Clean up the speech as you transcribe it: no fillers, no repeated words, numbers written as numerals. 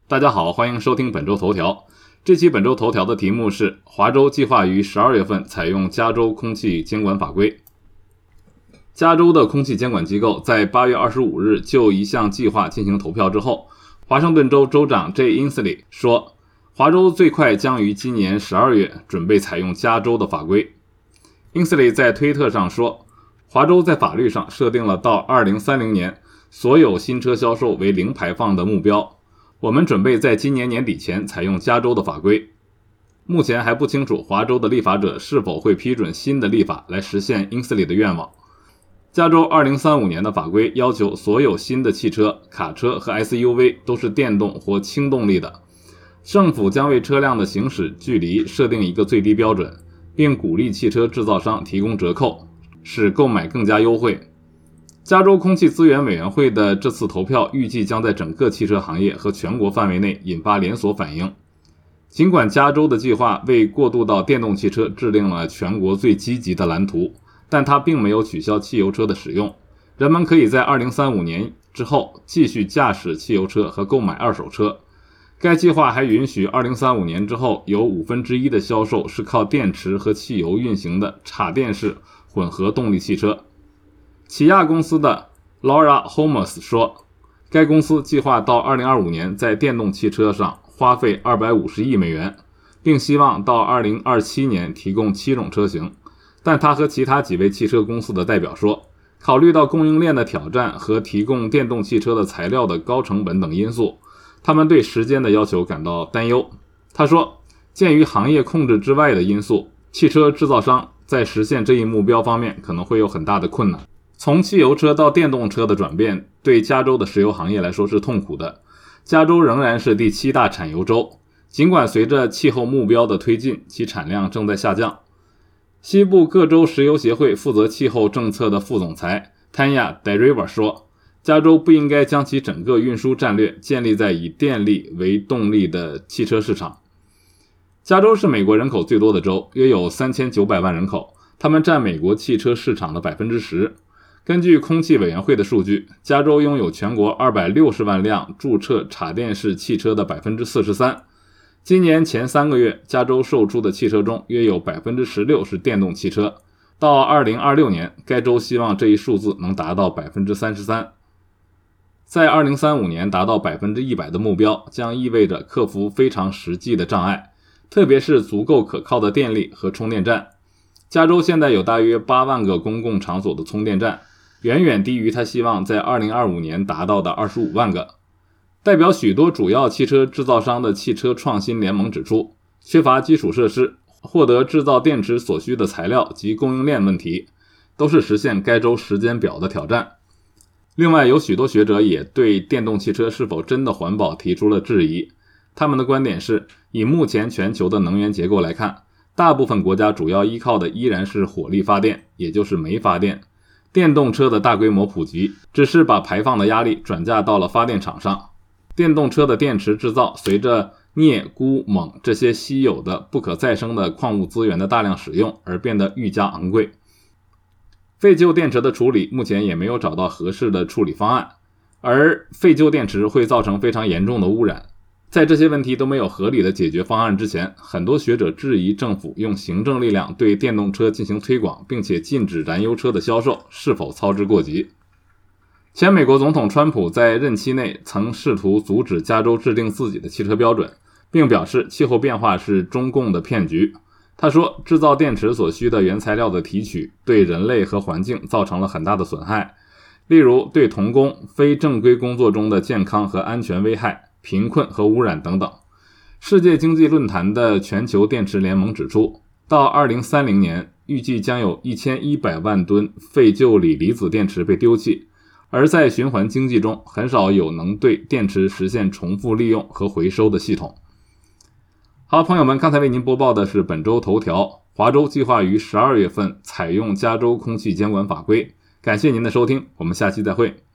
大家好，欢迎收听本周头条。这期本周头条的题目是华州计划于12月份采用加州空气监管法规。加州的空气监管机构在8月25日就一项计划进行投票之后，华盛顿州州长 Jay Inslee 说，华州最快将于今年12月准备采用加州的法规。Inslee 在推特上说，华州在法律上设定了到2030年所有新车销售为零排放的目标。我们准备在今年年底前采用加州的法规。目前还不清楚华州的立法者是否会批准新的立法来实现英斯里的愿望。加州2035年的法规要求所有新的汽车、卡车和 SUV 都是电动或轻动力的。政府将为车辆的行驶距离设定一个最低标准，并鼓励汽车制造商提供折扣，使购买更加优惠。加州空气资源委员会的这次投票预计将在整个汽车行业和全国范围内引发连锁反应。尽管加州的计划为过渡到电动汽车制定了全国最积极的蓝图，但它并没有取消汽油车的使用。人们可以在2035年之后继续驾驶汽油车和购买二手车。该计划还允许2035年之后有1/5的销售是靠电池和汽油运行的插电式混合动力汽车。起亚公司的 Laura Holmes 说，该公司计划到2025年在电动汽车上花费250亿美元，并希望到2027年提供7种车型。但他和其他几位汽车公司的代表说，考虑到供应链的挑战和提供电动汽车的材料的高成本等因素，他们对时间的要求感到担忧。他说，鉴于行业控制之外的因素，汽车制造商在实现这一目标方面可能会有很大的困难。从汽油车到电动车的转变对加州的石油行业来说是痛苦的。加州仍然是第7大产油州，尽管随着气候目标的推进，其产量正在下降。西部各州石油协会负责气候政策的副总裁 Tanya DeRiva 说，加州不应该将其整个运输战略建立在以电力为动力的汽车市场。加州是美国人口最多的州，约有3900万人口，他们占美国汽车市场的 10%。根据空气委员会的数据，加州拥有全国260万辆注册插电式汽车的 43%。今年前3个月，加州售出的汽车中约有 16% 是电动汽车。到2026年，该州希望这一数字能达到 33%。在2035年达到 100% 的目标，将意味着克服非常实际的障碍，特别是足够可靠的电力和充电站。加州现在有大约8万个公共场所的充电站，远远低于他希望在2025年达到的25万个。代表许多主要汽车制造商的汽车创新联盟指出，缺乏基础设施、获得制造电池所需的材料及供应链问题，都是实现该州时间表的挑战。另外，有许多学者也对电动汽车是否真的环保提出了质疑。他们的观点是，以目前全球的能源结构来看，大部分国家主要依靠的依然是火力发电，也就是煤发电。电动车的大规模普及只是把排放的压力转嫁到了发电厂上。电动车的电池制造随着镍、钴、锰这些稀有的不可再生的矿物资源的大量使用而变得愈加昂贵。废旧电池的处理目前也没有找到合适的处理方案，而废旧电池会造成非常严重的污染。在这些问题都没有合理的解决方案之前，很多学者质疑政府用行政力量对电动车进行推广，并且禁止燃油车的销售是否操之过急。前美国总统川普在任期内曾试图阻止加州制定自己的汽车标准，并表示气候变化是中共的骗局。他说，制造电池所需的原材料的提取对人类和环境造成了很大的损害，例如对童工、非正规工作中的健康和安全危害、贫困和污染等等。世界经济论坛的全球电池联盟指出，到2030年，预计将有1100万吨废旧锂离子电池被丢弃，而在循环经济中，很少有能对电池实现重复利用和回收的系统。好，朋友们，刚才为您播报的是本周头条，华州计划于12月份采用加州空气监管法规。感谢您的收听，我们下期再会。